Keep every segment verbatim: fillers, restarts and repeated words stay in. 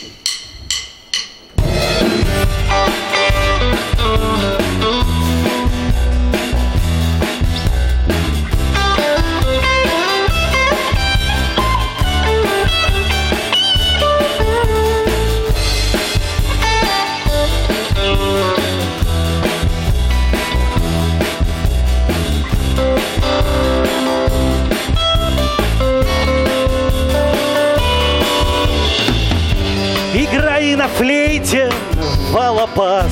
Играй на флейте, волопас,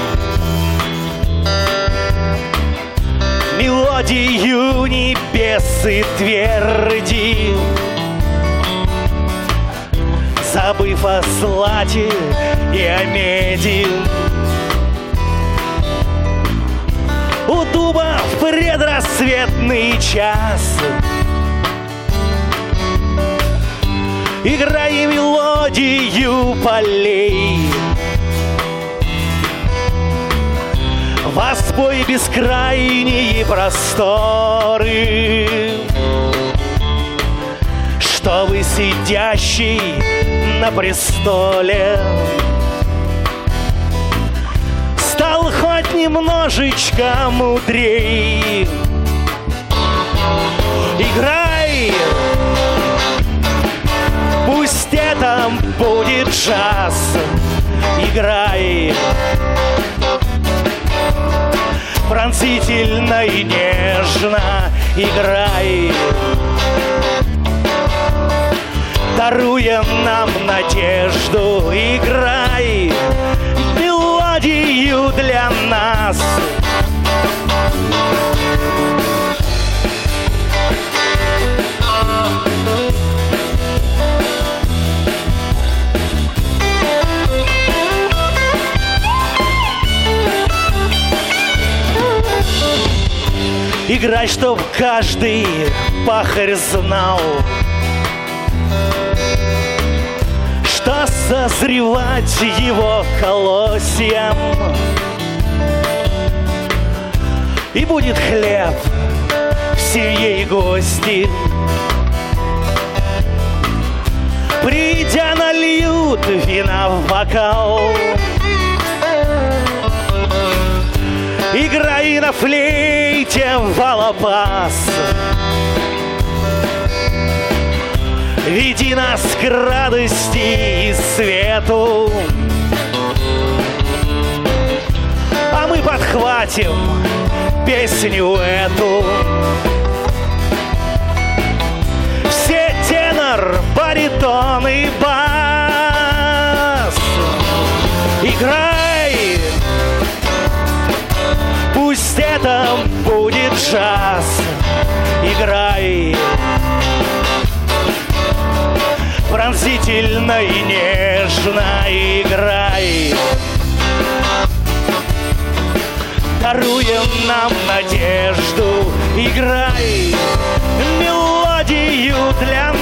мелодию небес и тверди, забыв о злате и о меди. У дуба в предрассветный час играй мелодию полей, воспой бескрайние просторы, чтобы сидящий на престоле стал хоть немножечко мудрей. Играй! Пусть это будет джаз, играй пронзительно и нежно, играй, даруя нам надежду, играй мелодию для нас. Играй, чтоб каждый пахарь знал, что созревать его колосьям, и будет хлеб в сие гости. Придя, нальют вина в бокал. Играй на флейте, волопас, веди нас к радости и свету, а мы подхватим песню эту. Все тенор, баритон и бас, играй! Пусть это будет джаз, играй пронзительно и нежно, играй, даруя нам надежду, играй мелодию для